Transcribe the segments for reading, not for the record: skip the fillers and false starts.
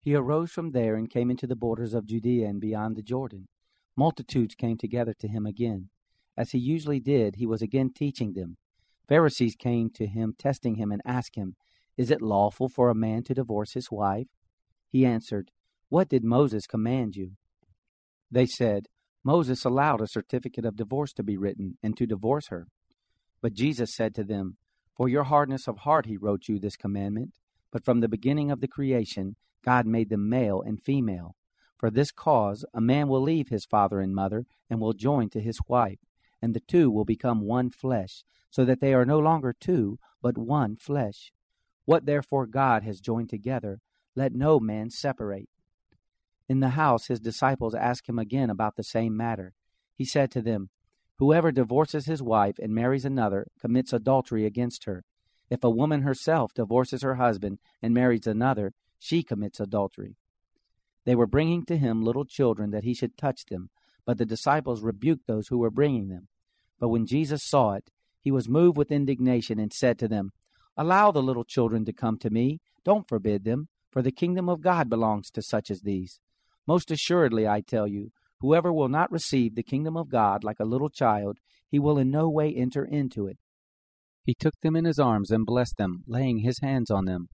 He arose from there and came into the borders of Judea and beyond the Jordan. Multitudes came together to him again. As he usually did, he was again teaching them. Pharisees came to him, testing him, and asked him, "Is it lawful for a man to divorce his wife?" He answered, "What did Moses command you?" They said, "Moses allowed a certificate of divorce to be written, and to divorce her." But Jesus said to them, "For your hardness of heart he wrote you this commandment. But from the beginning of the creation, God made them male and female. For this cause, a man will leave his father and mother, and will join to his wife, and the two will become one flesh, so that they are no longer two, but one flesh. What therefore God has joined together, let no man separate." In the house his disciples asked him again about the same matter. He said to them, "Whoever divorces his wife and marries another commits adultery against her. If a woman herself divorces her husband and marries another, she commits adultery." They were bringing to him little children that he should touch them, but the disciples rebuked those who were bringing them. But when Jesus saw it, he was moved with indignation and said to them, "Allow the little children to come to me. Don't forbid them, for the kingdom of God belongs to such as these. Most assuredly, I tell you, whoever will not receive the kingdom of God like a little child, he will in no way enter into it." He took them in his arms and blessed them, laying his hands on them.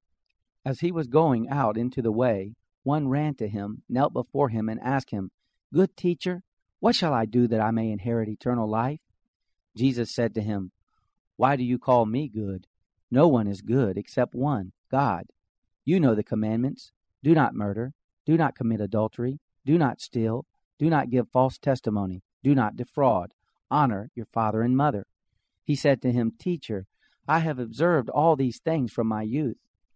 As he was going out into the way, one ran to him, knelt before him, and asked him, "Good teacher, what shall I do that I may inherit eternal life?" Jesus said to him, "Why do you call me good? No one is good except one, God. You know the commandments. Do not murder. Do not commit adultery. Do not steal. Do not give false testimony. Do not defraud. Honor your father and mother." He said to him, "Teacher, I have observed all these things from my youth."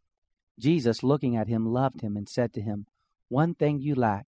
Jesus, looking at him, loved him and said to him, "One thing you lack.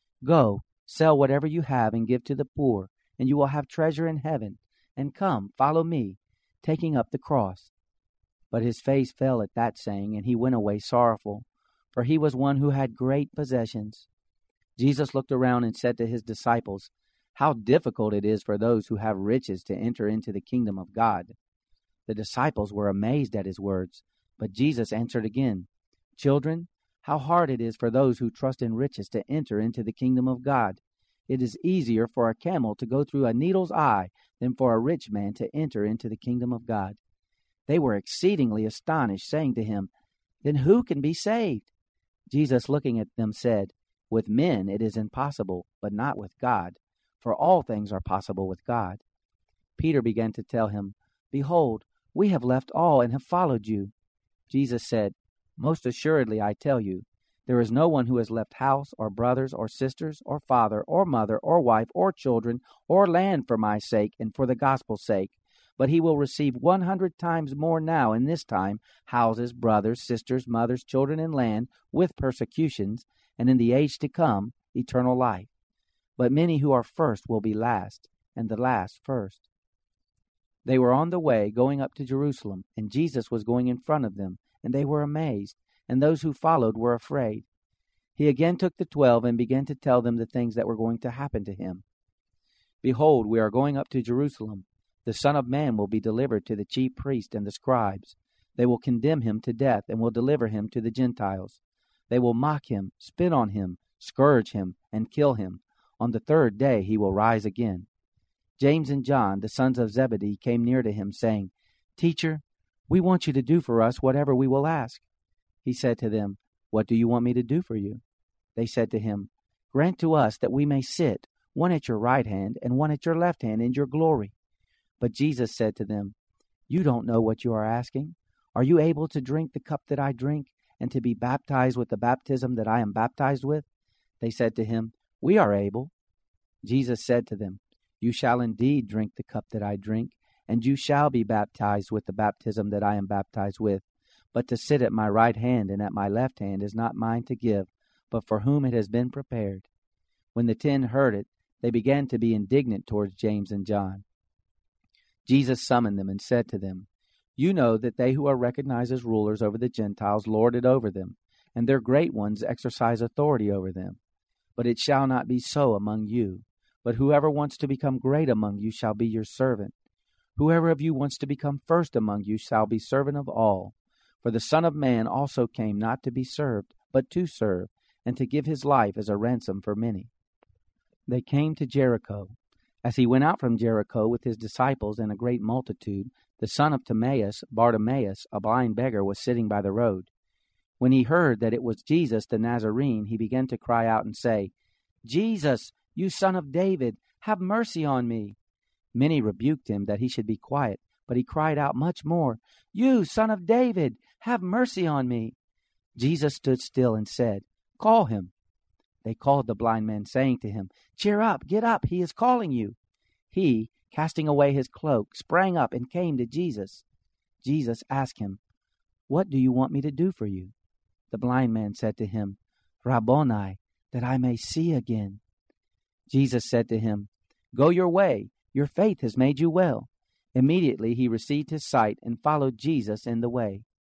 Go, sell whatever you have and give to the poor, and you will have treasure in heaven. And come, follow me, taking up the cross." But his face fell at that saying, and he went away sorrowful, for he was one who had great possessions. Jesus looked around and said to his disciples, "How difficult it is for those who have riches to enter into the kingdom of God." The disciples were amazed at his words, but Jesus answered again, "Children, how hard it is for those who trust in riches to enter into the kingdom of God. It is easier for a camel to go through a needle's eye than for a rich man to enter into the kingdom of God." They were exceedingly astonished, saying to him, "Then who can be saved?" Jesus, looking at them, said, "With men it is impossible, but not with God, for all things are possible with God." Peter began to tell him, "Behold, we have left all and have followed you." Jesus said, "Most assuredly I tell you, there is no one who has left house or brothers or sisters or father or mother or wife or children or land for my sake and for the gospel's sake, but he will receive 100 times more now in this time, houses, brothers, sisters, mothers, children, and land, with persecutions, and in the age to come, eternal life. But many who are first will be last, and the last first." They were on the way, going up to Jerusalem, and Jesus was going in front of them, and they were amazed, and those who followed were afraid. He again took the 12 and began to tell them the things that were going to happen to him. "Behold, we are going up to Jerusalem. The Son of Man will be delivered to the chief priests and the scribes. They will condemn him to death and will deliver him to the Gentiles. They will mock him, spit on him, scourge him, and kill him. On the third day he will rise again." James and John, the sons of Zebedee, came near to him, saying, "Teacher, we want you to do for us whatever we will ask." He said to them, "What do you want me to do for you?" They said to him, "Grant to us that we may sit, one at your right hand and one at your left hand in your glory." But Jesus said to them, "You don't know what you are asking. Are you able to drink the cup that I drink, and to be baptized with the baptism that I am baptized with?" They said to him, "We are able." Jesus said to them, "You shall indeed drink the cup that I drink, and you shall be baptized with the baptism that I am baptized with. But to sit at my right hand and at my left hand is not mine to give, but for whom it has been prepared." When the 10 heard it, they began to be indignant towards James and John. Jesus summoned them and said to them, "You know that they who are recognized as rulers over the Gentiles lord it over them, and their great ones exercise authority over them. But it shall not be so among you. But whoever wants to become great among you shall be your servant. Whoever of you wants to become first among you shall be servant of all. For the Son of Man also came not to be served, but to serve, and to give his life as a ransom for many. They came to Jericho. As he went out from Jericho with his disciples and a great multitude, the son of Timaeus, Bartimaeus, a blind beggar, was sitting by the road. When he heard that it was Jesus the Nazarene, he began to cry out and say, Jesus, you son of David, have mercy on me. Many rebuked him that he should be quiet, but he cried out much more, You son of David, have mercy on me. Jesus stood still and said, Call him. They called the blind man, saying to him, Cheer up, get up, he is calling you. He, casting away his cloak, sprang up and came to Jesus. Jesus asked him, What do you want me to do for you? The blind man said to him, Rabboni, that I may see again. Jesus said to him, Go your way, your faith has made you well. Immediately he received his sight and followed Jesus in the way.